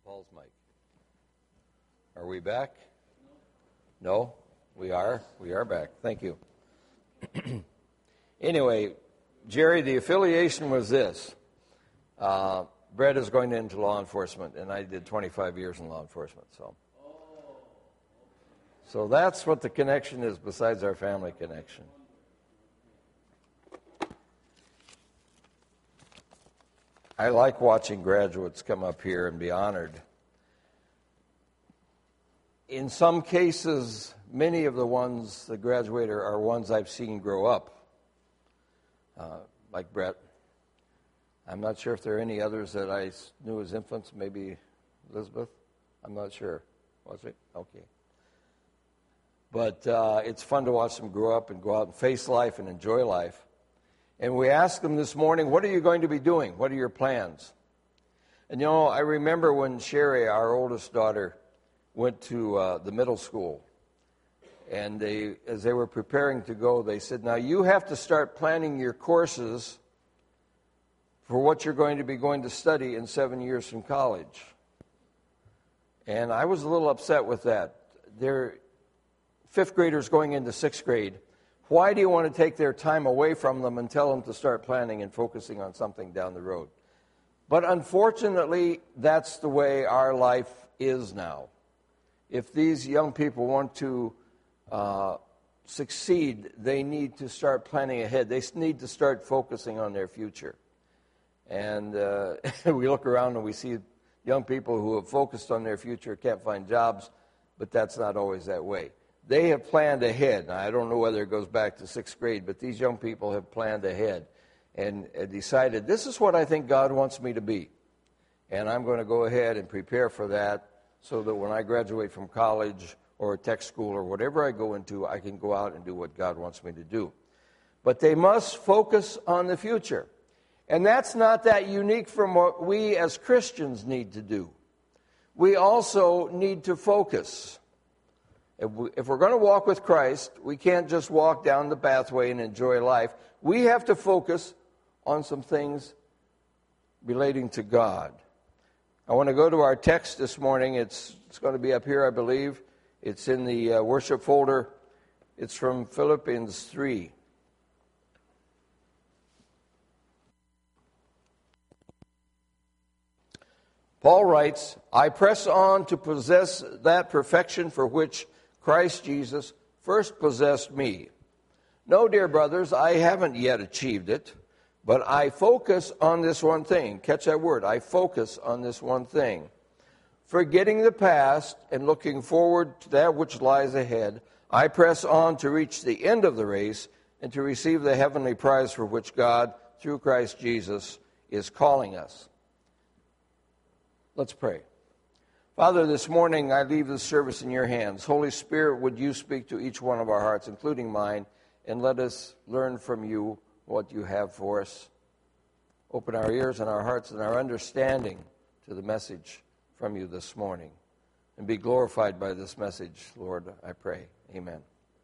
Paul's mic. Are we back? No? We are? We are back. Thank you. Anyway, Jerry, the affiliation was this. Brett is going into law enforcement, and I did 25 years in law enforcement. So that's what the connection is besides our family connection. I like watching graduates come up here and be honored. In some cases, many of the ones that graduate are ones I've seen grow up, like Brett. I'm not sure if there are any others that I knew as infants, maybe Elizabeth. I'm not sure. Was it? Okay. But it's fun to watch them grow up and go out and face life and enjoy life. And we asked them this morning, what are you going to be doing? What are your plans? And, I remember when Sherry, our oldest daughter, went to the middle school. And as they were preparing to go, they said, now you have to start planning your courses for what you're going to be going to study in 7 years from college. And I was a little upset with that. They're fifth graders going into sixth grade. Why do you want to take their time away from them and tell them to start planning and focusing on something down the road? But unfortunately, that's the way our life is now. If these young people want to succeed, they need to start planning ahead. They need to start focusing on their future. And we look around and we see young people who have focused on their future can't find jobs, but that's not always that way. They have planned ahead. Now, I don't know whether it goes back to sixth grade, but these young people have planned ahead and decided, this is what I think God wants me to be. And I'm going to go ahead and prepare for that so that when I graduate from college or tech school or whatever I go into, I can go out and do what God wants me to do. But they must focus on the future. And that's not that unique from what we as Christians need to do. We also need to focus. If we're going to walk with Christ, we can't just walk down the pathway and enjoy life. We have to focus on some things relating to God. I want to go to our text this morning. It's going to be up here, I believe. It's in the worship folder. It's from Philippians 3. Paul writes, I press on to possess that perfection for which Christ Jesus first possessed me. No, dear brothers, I haven't yet achieved it, but I focus on this one thing. Catch that word. I focus on this one thing. Forgetting the past and looking forward to that which lies ahead, I press on to reach the end of the race and to receive the heavenly prize for which God, through Christ Jesus, is calling us. Let's pray. Father, this morning I leave this service in your hands. Holy Spirit, would you speak to each one of our hearts, including mine, and let us learn from you what you have for us. Open our ears and our hearts and our understanding to the message from you this morning. And be glorified by this message, Lord, I pray. Amen.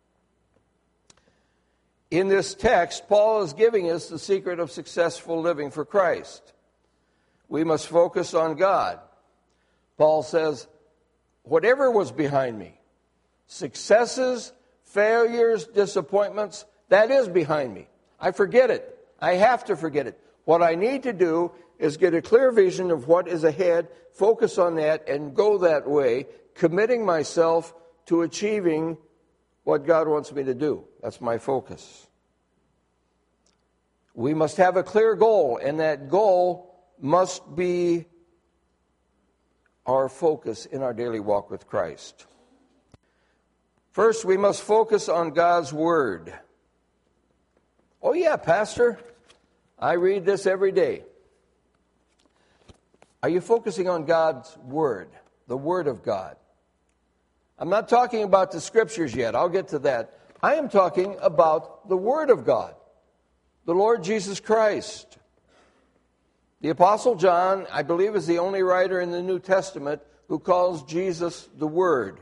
In this text, Paul is giving us the secret of successful living for Christ. We must focus on God. Paul says, whatever was behind me, successes, failures, disappointments, that is behind me. I forget it. I have to forget it. What I need to do is get a clear vision of what is ahead, focus on that, and go that way, committing myself to achieving what God wants me to do. That's my focus. We must have a clear goal, and that goal must be our focus in our daily walk with Christ. First, we must focus on God's Word. Oh yeah, Pastor, I read this every day. Are you focusing on God's Word, the Word of God? I'm not talking about the Scriptures yet. I'll get to that. I am talking about the Word of God, the Lord Jesus Christ. The Apostle John, I believe, is the only writer in the New Testament who calls Jesus the Word.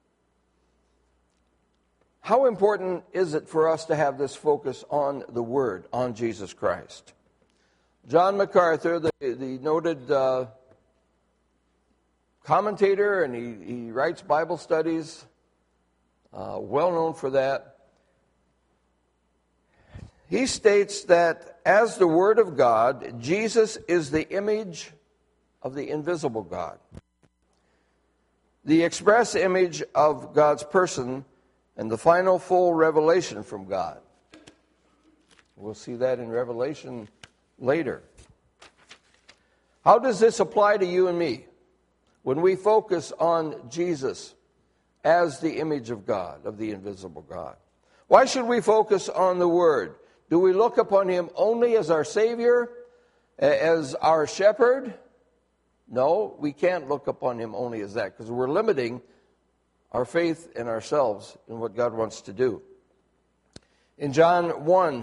How important is it for us to have this focus on the Word, on Jesus Christ? John MacArthur, the noted commentator, and he writes Bible studies, well known for that. He states that as the Word of God, Jesus is the image of the invisible God, the express image of God's person, and the final full revelation from God. We'll see that in Revelation later. How does this apply to you and me when we focus on Jesus as the image of God, of the invisible God? Why should we focus on the Word? Do we look upon Him only as our Savior, as our shepherd? No, we can't look upon Him only as that, because we're limiting our faith in ourselves and what God wants to do. In John 1,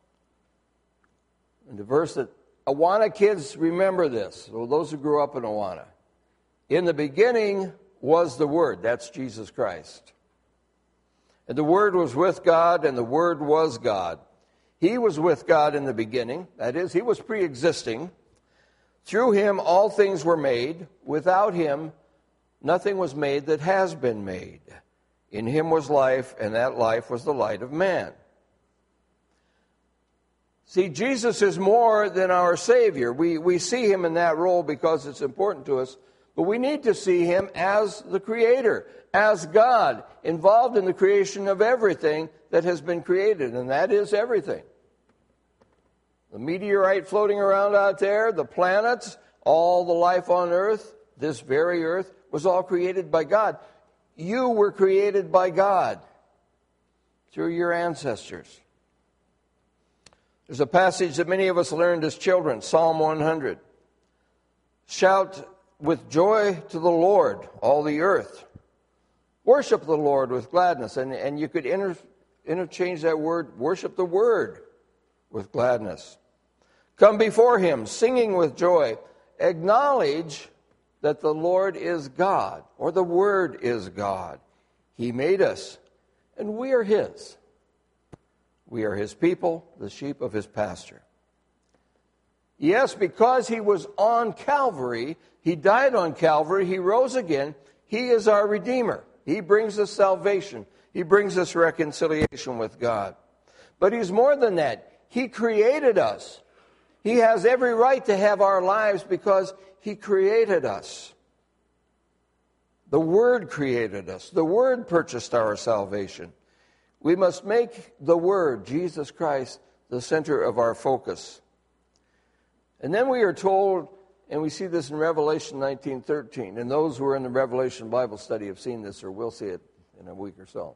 in the verse that Awana kids remember this, so those who grew up in Awana. In the beginning was the Word, that's Jesus Christ. And the Word was with God, and the Word was God. He was with God in the beginning, that is, He was pre-existing. Through Him all things were made. Without Him nothing was made that has been made. In Him was life, and that life was the light of man. See, Jesus is more than our Savior. We see Him in that role because it's important to us, but we need to see Him as the Creator, as God, involved in the creation of everything that has been created, and that is everything. The meteorite floating around out there, the planets, all the life on earth, this very earth, was all created by God. You were created by God through your ancestors. There's a passage that many of us learned as children, Psalm 100. Shout with joy to the Lord, all the earth. Worship the Lord with gladness. And you could interchange that word, worship the Word, with gladness. Come before Him, singing with joy. Acknowledge that the Lord is God, or the Word is God. He made us, and we are His. We are His people, the sheep of His pasture. Yes, because He was on Calvary, He died on Calvary, He rose again, He is our Redeemer. He brings us salvation. He brings us reconciliation with God. But He's more than that. He created us. He has every right to have our lives because He created us. The Word created us. The Word purchased our salvation. We must make the Word, Jesus Christ, the center of our focus. And then we are told, and we see this in Revelation 19:13, and those who are in the Revelation Bible study have seen this or will see it in a week or so,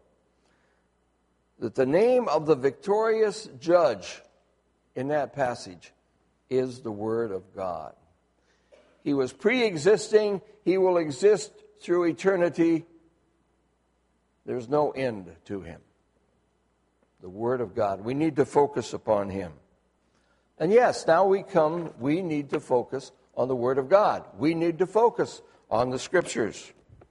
that the name of the victorious judge in that passage is the Word of God. He was pre-existing. He will exist through eternity. There's no end to Him. The Word of God. We need to focus upon Him. And yes, now we need to focus on the Word of God. We need to focus on the Scriptures.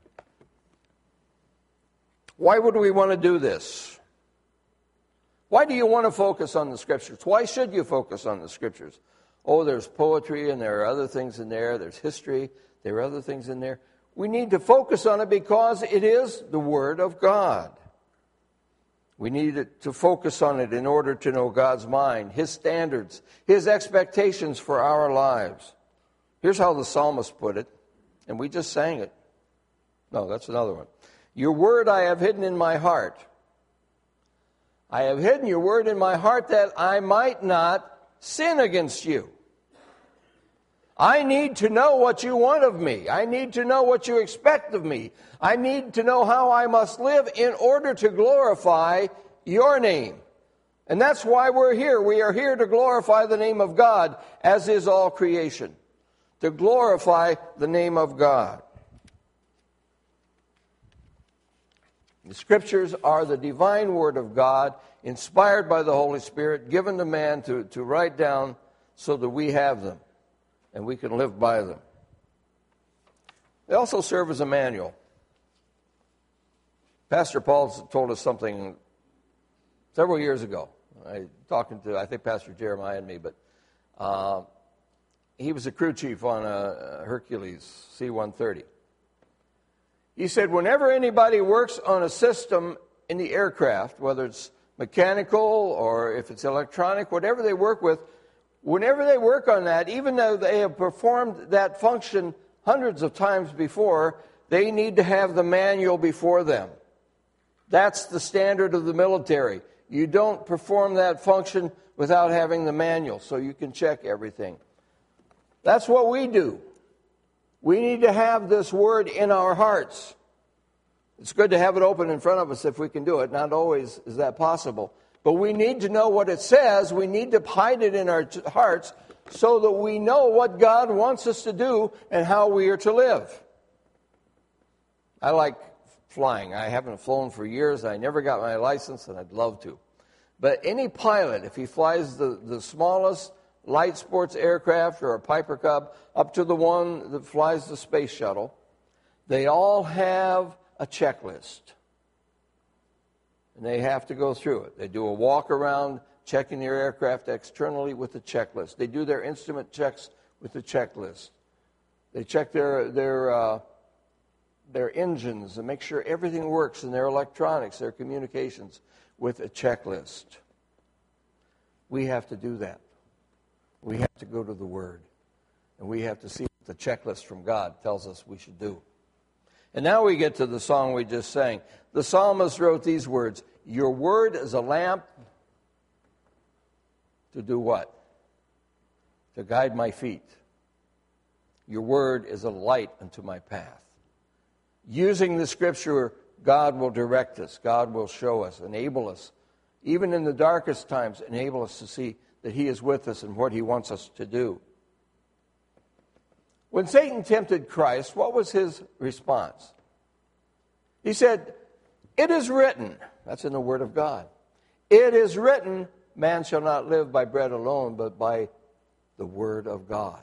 Why would we want to do this? Why do you want to focus on the Scriptures? Why should you focus on the Scriptures? Oh, there's poetry and there are other things in there. There's history. There are other things in there. We need to focus on it because it is the Word of God. We need to focus on it in order to know God's mind, His standards, His expectations for our lives. Here's how the psalmist put it, and we just sang it. No, that's another one. Your word I have hidden in my heart. I have hidden your word in my heart that I might not sin against you. I need to know what you want of me. I need to know what you expect of me. I need to know how I must live in order to glorify your name. And that's why we're here. We are here to glorify the name of God, as is all creation. To glorify the name of God. The Scriptures are the divine Word of God, inspired by the Holy Spirit, given to man to write down so that we have them and we can live by them. They also serve as a manual. Pastor Paul told us something several years ago. Talking to, I think, Pastor Jeremiah and me, but he was a crew chief on a Hercules C-130. He said, whenever anybody works on a system in the aircraft, whether it's mechanical or if it's electronic, whatever they work with, whenever they work on that, even though they have performed that function hundreds of times before, they need to have the manual before them. That's the standard of the military. You don't perform that function without having the manual, so you can check everything. That's what we do. We need to have this word in our hearts. It's good to have it open in front of us if we can do it. Not always is that possible. But we need to know what it says. We need to hide it in our hearts so that we know what God wants us to do and how we are to live. I like flying. I haven't flown for years. I never got my license, and I'd love to. But any pilot, if he flies the smallest light sports aircraft or a Piper Cub up to the one that flies the space shuttle, they all have a checklist. And they have to go through it. They do a walk around checking their aircraft externally with the checklist. They do their instrument checks with the checklist. They check their engines and make sure everything works in their electronics, their communications, with a checklist. We have to do that. We have to go to the Word. And we have to see what the checklist from God tells us we should do. And now we get to the song we just sang. The psalmist wrote these words, "Your word is a lamp to do what? To guide my feet. Your word is a light unto my path." Using the Scripture, God will direct us. God will show us, enable us. Even in the darkest times, enable us to see that He is with us and what He wants us to do. When Satan tempted Christ, what was His response? He said, "It is written," that's in the Word of God, "it is written, man shall not live by bread alone, but by the Word of God."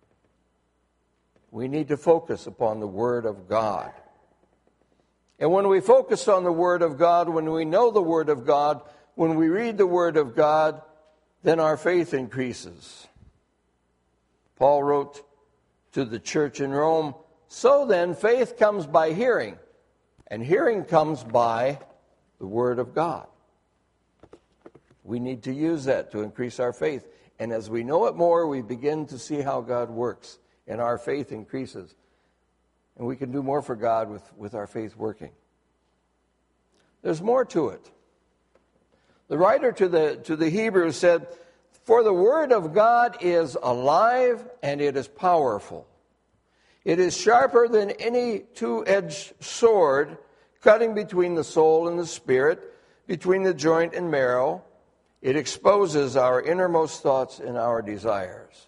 We need to focus upon the Word of God. And when we focus on the Word of God, when we know the Word of God, when we read the Word of God, then our faith increases. Paul wrote to the church in Rome, "So then, faith comes by hearing, and hearing comes by the Word of God." We need to use that to increase our faith. And as we know it more, we begin to see how God works, and our faith increases. And we can do more for God with our faith working. There's more to it. The writer to the Hebrews said, "For the word of God is alive and it is powerful. It is sharper than any two-edged sword, cutting between the soul and the spirit, between the joint and marrow. It exposes our innermost thoughts and our desires." Is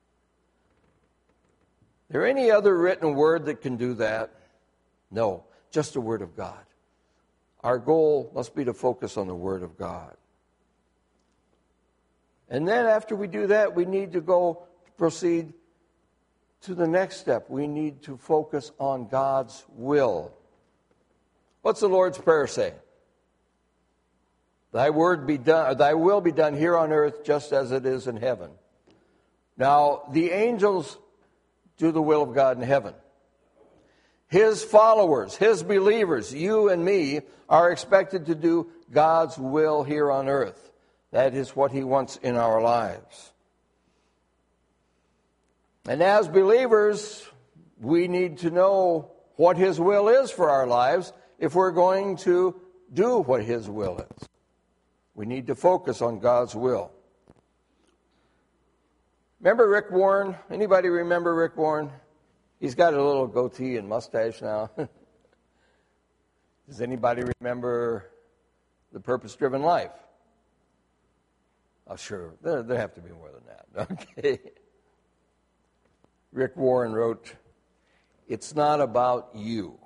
there any other written word that can do that? No, just the Word of God. Our goal must be to focus on the Word of God. And then after we do that, we need to proceed to the next step. We need to focus on God's will. What's the Lord's Prayer say? Thy will be done here on earth just as it is in heaven. Now, the angels do the will of God in heaven. His followers, His believers, you and me, are expected to do God's will here on earth. That is what He wants in our lives. And as believers, we need to know what His will is for our lives if we're going to do what His will is. We need to focus on God's will. Remember Rick Warren? Anybody remember Rick Warren? He's got a little goatee and mustache now. Does anybody remember The Purpose-Driven Life? Oh, sure. There have to be more than that. Okay. Rick Warren wrote, "It's not about you.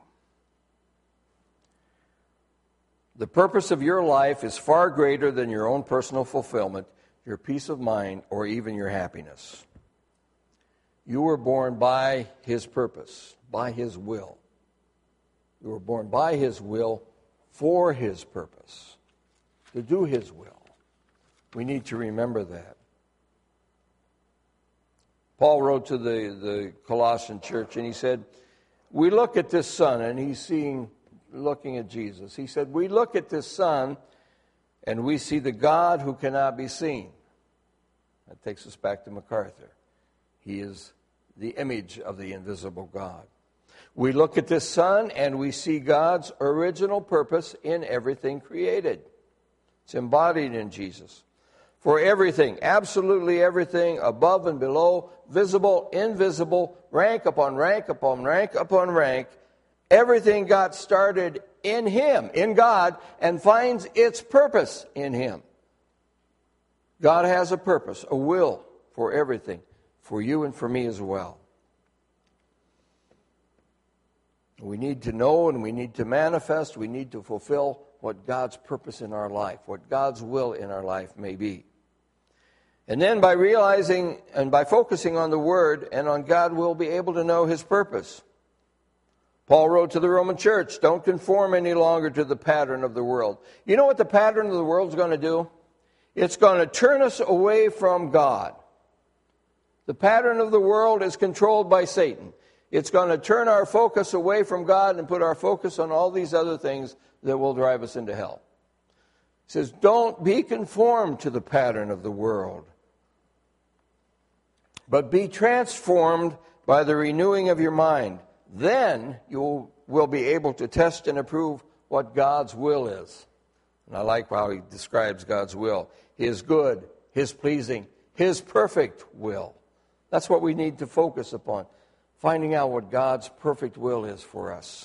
The purpose of your life is far greater than your own personal fulfillment, your peace of mind, or even your happiness. You were born by His purpose, by His will. You were born by His will for His purpose, to do His will." We need to remember that. Paul wrote to the Colossian church, and he said, we look at this son, and he's looking at Jesus. He said, we look at this son, and we see the God who cannot be seen. That takes us back to MacArthur. He is the image of the invisible God. We look at this son, and we see God's original purpose in everything created. It's embodied in Jesus. For everything, absolutely everything, above and below, visible, invisible, rank upon rank upon rank upon rank, everything got started in Him, in God, and finds its purpose in Him. God has a purpose, a will for everything, for you and for me as well. We need to know and we need to manifest, we need to fulfill what God's purpose in our life, what God's will in our life may be. And then by realizing and by focusing on the Word and on God, we'll be able to know His purpose. Paul wrote to the Roman church, don't conform any longer to the pattern of the world. You know what the pattern of the world is going to do? It's going to turn us away from God. The pattern of the world is controlled by Satan. It's going to turn our focus away from God and put our focus on all these other things that will drive us into hell. It says, don't be conformed to the pattern of the world, but be transformed by the renewing of your mind. Then you will be able to test and approve what God's will is. And I like how he describes God's will. His good, His pleasing, His perfect will. That's what we need to focus upon. Finding out what God's perfect will is for us.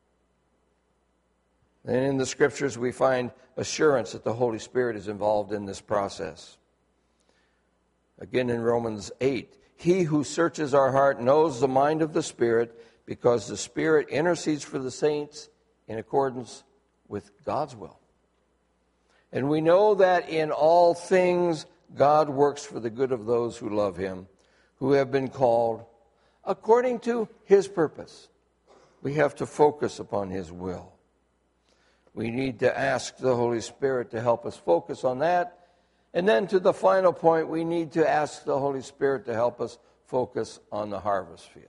And in the Scriptures we find assurance that the Holy Spirit is involved in this process. Again in Romans 8, He who searches our heart knows the mind of the Spirit, because the Spirit intercedes for the saints in accordance with God's will. And we know that in all things God works for the good of those who love Him, who have been called according to His purpose. We have to focus upon His will. We need to ask the Holy Spirit to help us focus on that. And then to the final point, we need to ask the Holy Spirit to help us focus on the harvest field.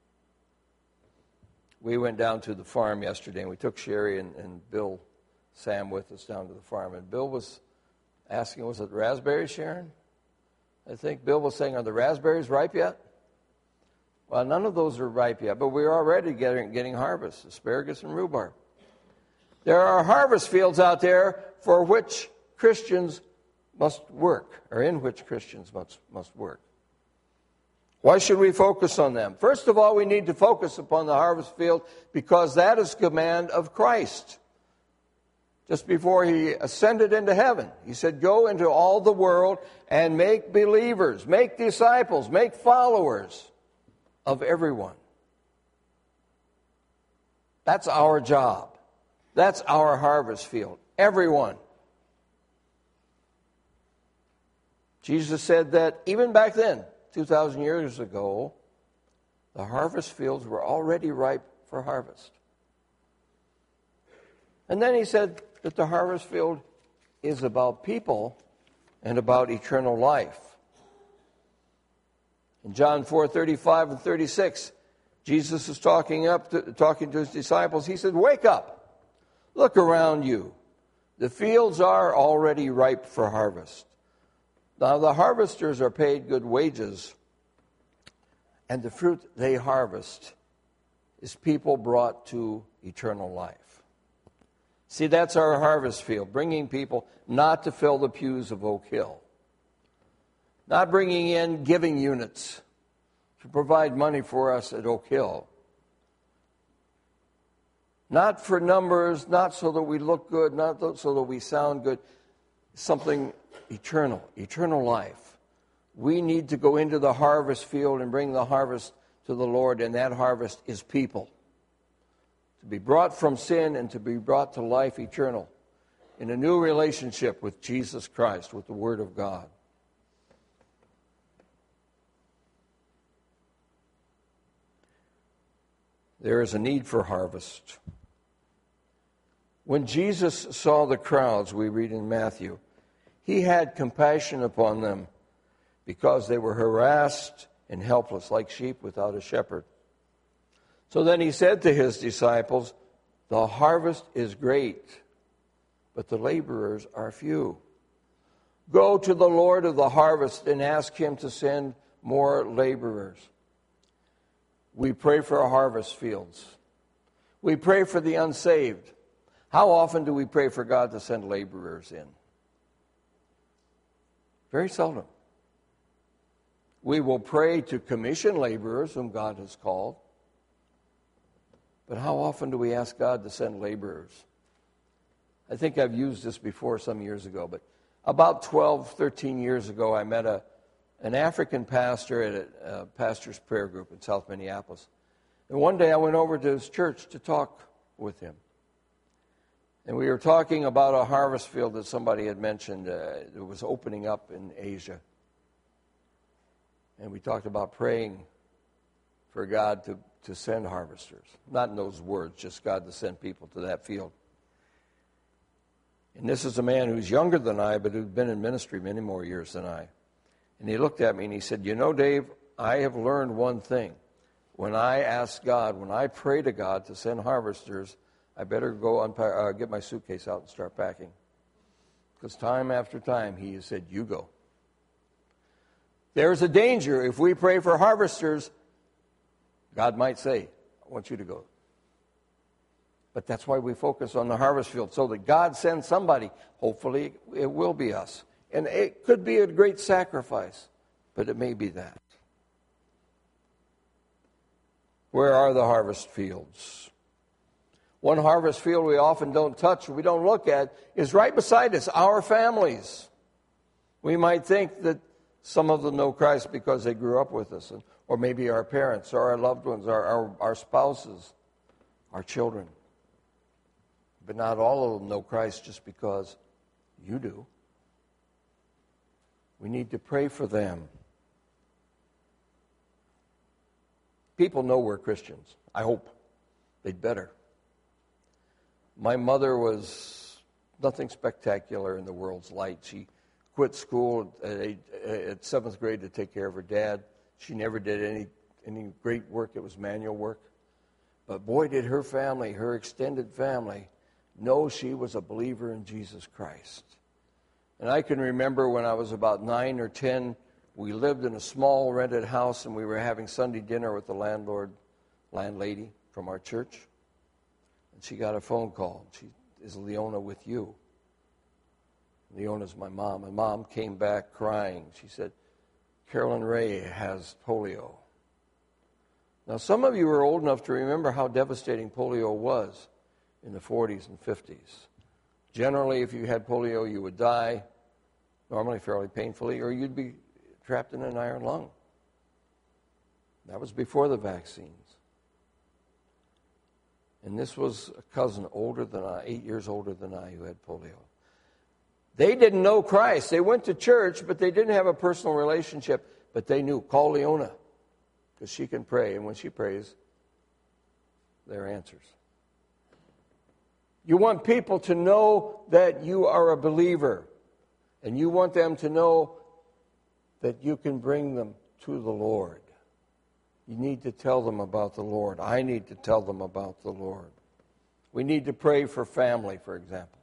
We went down to the farm yesterday, and we took Sherry and Bill Sam with us down to the farm. And Bill was asking, was it raspberries, Sharon? I think Bill was saying, are the raspberries ripe yet? Well, none of those are ripe yet, but we're already getting harvest, asparagus and rhubarb. There are harvest fields out there for which Christians must work, or in which Christians must work. Why should we focus on them? First of all, we need to focus upon the harvest field because that is the command of Christ. Just before He ascended into heaven, He said, go into all the world and make believers, make disciples, make followers of everyone. That's our job. That's our harvest field. Everyone. Jesus said that even back then, 2,000 years ago, the harvest fields were already ripe for harvest. And then He said that the harvest field is about people and about eternal life. In John 4:35 and 36, Jesus is talking to His disciples. He said, wake up, look around you. The fields are already ripe for harvest. Now the harvesters are paid good wages, and the fruit they harvest is people brought to eternal life. See, that's our harvest field, bringing people not to fill the pews of Oak Hill, not bringing in giving units to provide money for us at Oak Hill, not for numbers, not so that we look good, not so that we sound good, something eternal life. We need to go into the harvest field and bring the harvest to the Lord, and that harvest is people. To be brought from sin and to be brought to life eternal in a new relationship with Jesus Christ, with the Word of God. There is a need for harvest. When Jesus saw the crowds, we read in Matthew, He had compassion upon them because they were harassed and helpless like sheep without a shepherd. So then he said to his disciples, "The harvest is great, but the laborers are few. Go to the Lord of the harvest and ask him to send more laborers." We pray for our harvest fields. We pray for the unsaved. How often do we pray for God to send laborers in? Very seldom. We will pray to commission laborers whom God has called. But how often do we ask God to send laborers? I think I've used this before some years ago, but about 12, 13 years ago, I met an African pastor at a pastor's prayer group in South Minneapolis. And one day I went over to his church to talk with him. And we were talking about a harvest field that somebody had mentioned that was opening up in Asia. And we talked about praying for God to send harvesters. Not in those words, just God to send people to that field. And this is a man who's younger than I, but who's been in ministry many more years than I. And he looked at me and he said, "You know, Dave, I have learned one thing. When I ask God, when I pray to God to send harvesters, I better go get my suitcase out and start packing." Because time after time, he has said, "You go." There's a danger if we pray for harvesters, God might say, "I want you to go." But that's why we focus on the harvest field, so that God sends somebody. Hopefully, it will be us. And it could be a great sacrifice, but it may be that. Where are the harvest fields? One harvest field we often don't touch, we don't look at, is right beside us, our families. We might think that some of them know Christ because they grew up with us, or maybe our parents, or our loved ones, our spouses, our children. But not all of them know Christ just because you do. We need to pray for them. People know we're Christians. I hope. They'd better. My mother was nothing spectacular in the world's light. She quit school at 7th grade to take care of her dad. She never did any great work. It was manual work. But boy, did her family, her extended family, know she was a believer in Jesus Christ. And I can remember when I was about 9 or 10, we lived in a small rented house, and we were having Sunday dinner with the landlady from our church. And she got a phone call. She, "Is Leona with you?" Leona's my mom. And Mom came back crying. She said, "Carolyn Ray has polio." Now, some of you are old enough to remember how devastating polio was in the 40s and 50s. Generally, if you had polio, you would die, normally fairly painfully, or you'd be trapped in an iron lung. That was before the vaccines. And this was a cousin older than I, 8 years older than I, who had polio. They didn't know Christ. They went to church, but they didn't have a personal relationship. But they knew, call Leona, because she can pray. And when she prays, there are answers. You want people to know that you are a believer. And you want them to know that you can bring them to the Lord. You need to tell them about the Lord. I need to tell them about the Lord. We need to pray for family, for example.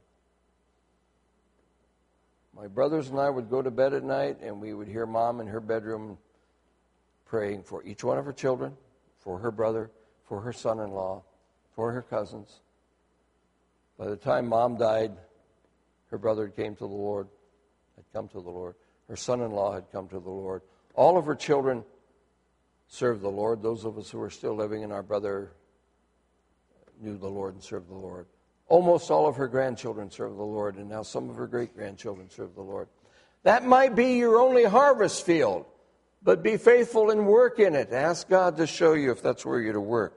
My brothers and I would go to bed at night, and we would hear Mom in her bedroom praying for each one of her children, for her brother, for her son-in-law, for her cousins. By the time Mom died, her brother came to the Lord, had come to the Lord. Her son-in-law had come to the Lord. All of her children served the Lord. Those of us who are still living, and our brother knew the Lord and served the Lord. Almost all of her grandchildren serve the Lord, and now some of her great-grandchildren serve the Lord. That might be your only harvest field, but be faithful and work in it. Ask God to show you if that's where you're to work.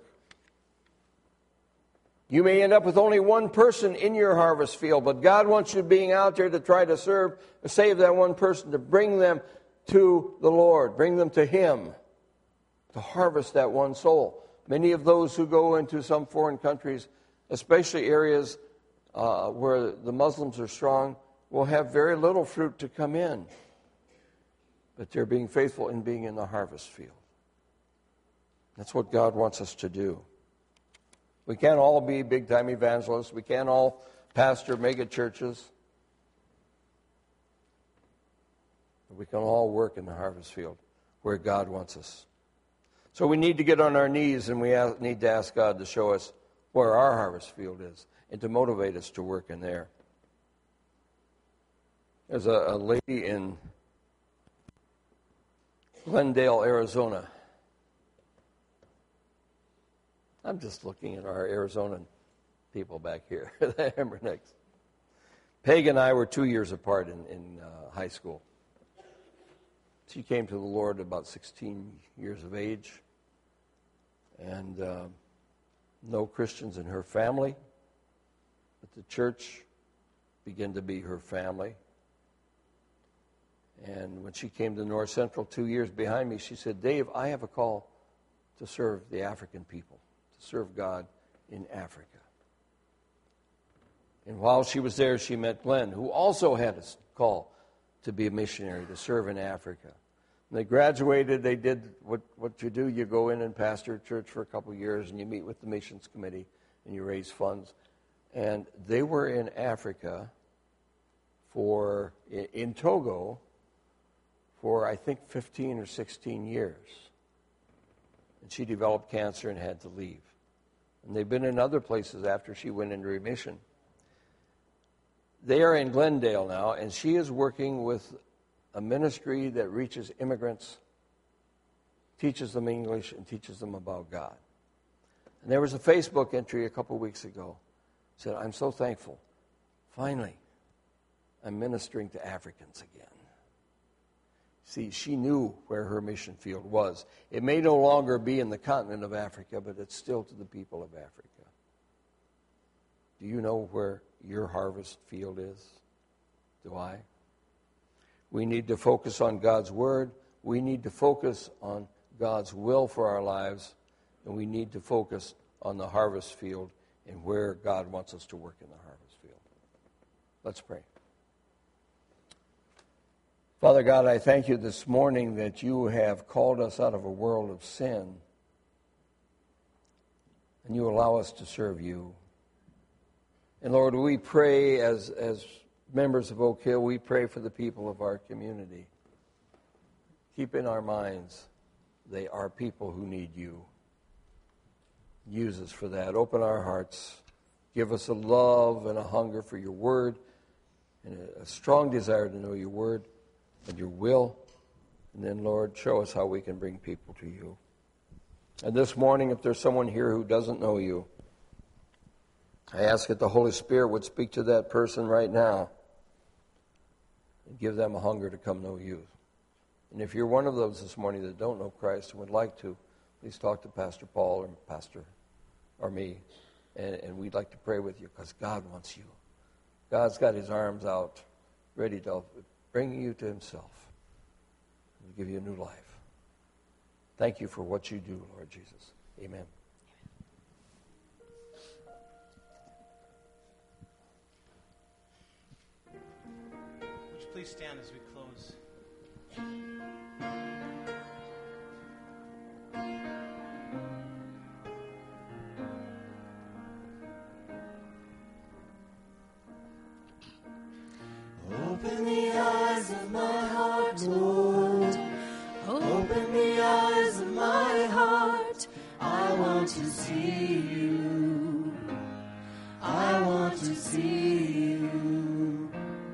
You may end up with only one person in your harvest field, but God wants you being out there to try to save that one person, to bring them to the Lord, bring them to Him, to harvest that one soul. Many of those who go into some foreign countries, especially areas where the Muslims are strong, will have very little fruit to come in. But they're being faithful in being in the harvest field. That's what God wants us to do. We can't all be big-time evangelists. We can't all pastor mega churches. But we can all work in the harvest field where God wants us. So we need to get on our knees and we need to ask God to show us where our harvest field is and to motivate us to work in there. There's a lady in Glendale, Arizona. I'm just looking at our Arizonan people back here, the Hembernecks. Peg and I were 2 years apart in high school. She came to the Lord at about 16 years of age. And no Christians in her family, but the church began to be her family. And when she came to North Central 2 years behind me, she said, Dave, I have a call to serve the African people, to serve God in Africa. And while she was there, she met Glenn, who also had a call to be a missionary, to serve in Africa. When they graduated, they did what you do. You go in and pastor a church for a couple of years, and you meet with the missions committee, and you raise funds. And they were in Africa in Togo for, I think, 15 or 16 years. And she developed cancer and had to leave. And they've been in other places after she went into remission. They are in Glendale now, and she is working with a ministry that reaches immigrants, teaches them English, and teaches them about God. And there was a Facebook entry a couple of weeks ago. It said, I'm so thankful. Finally, I'm ministering to Africans again. See, she knew where her mission field was. It may no longer be in the continent of Africa, but it's still to the people of Africa. Do you know where your harvest field is? Do I? We need to focus on God's Word. We need to focus on God's will for our lives. And we need to focus on the harvest field and where God wants us to work in the harvest field. Let's pray. Father God, I thank you this morning that you have called us out of a world of sin. And you allow us to serve you. And Lord, we pray as members of Oak Hill, we pray for the people of our community. Keep in our minds, they are people who need you. Use us for that. Open our hearts. Give us a love and a hunger for your word and a strong desire to know your word and your will. And then, Lord, show us how we can bring people to you. And this morning, if there's someone here who doesn't know you, I ask that the Holy Spirit would speak to that person right now and give them a hunger to come know you. And if you're one of those this morning that don't know Christ and would like to, please talk to Pastor Paul or Pastor or me, and we'd like to pray with you because God wants you. God's got his arms out, ready to bring you to himself and give you a new life. Thank you for what you do, Lord Jesus. Amen. Please stand as we close. Open the eyes of my heart, Lord. Open the eyes of my heart. I want to see you. I want to see you.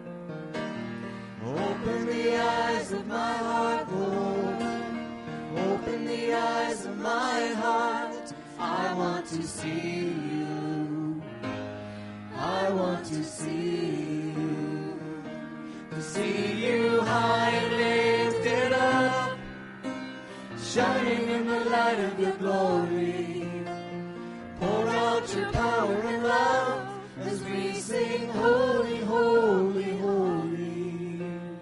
Open the eyes of my heart, Lord. Open the eyes of my heart. I want to see you. I want to see you. To see you high and lifted up, shining in the light of your glory. Pour out your power and love as we sing, holy, holy, holy.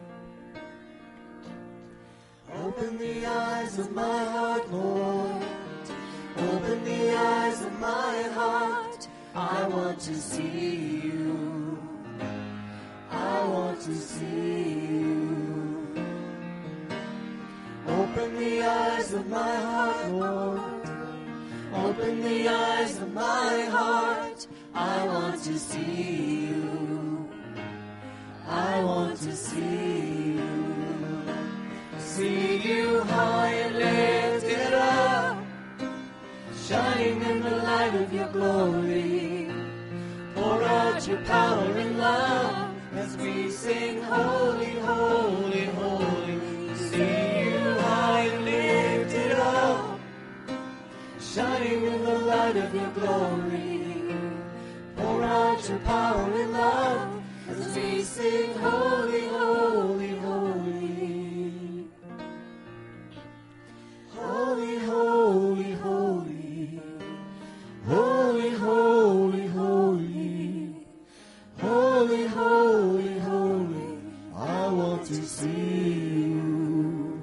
Open the eyes of my heart, Lord. Open the eyes of my heart. I want to see you. I want to see you. Open the eyes of my heart, Lord. Open the eyes of my heart. I want to see you. I want to see you. See you high and lifted up, shining in the light of your glory. Pour out your power and love as we sing, holy, holy, holy. See you high and lifted up, shining in the light of your glory. Pour out your power and love as we sing, holy, holy, holy. Holy, holy, holy. Holy, holy, holy. Holy, holy, holy. I want to see you.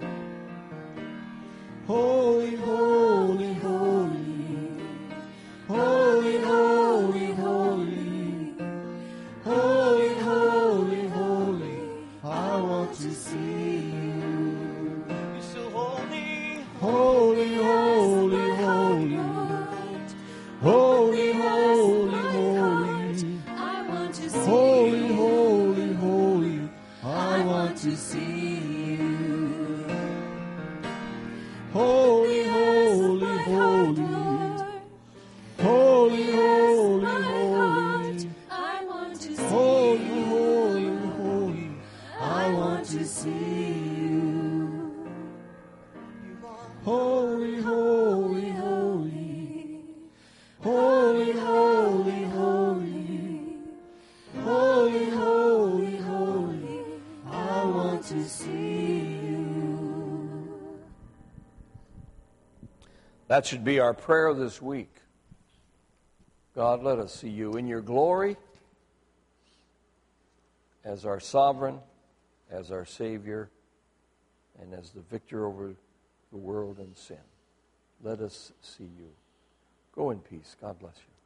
Holy, holy, holy. Holy, holy, holy. Holy, holy, holy. I want to see you. You're so holy. Holy, holy, holy. Holy, holy, holy. I want to see you. Holy, holy, holy. I want to see you. Holy, holy, holy. Holy, holy, holy. I want to see you. Holy, holy, holy. I want to see you. Holy, holy, holy. Holy, holy, holy. Holy, holy, holy. I want to see you. That should be our prayer this week. God, let us see you in your glory as our sovereign, as our Savior, and as the victor over the world and sin. Let us see you. Go in peace. God bless you.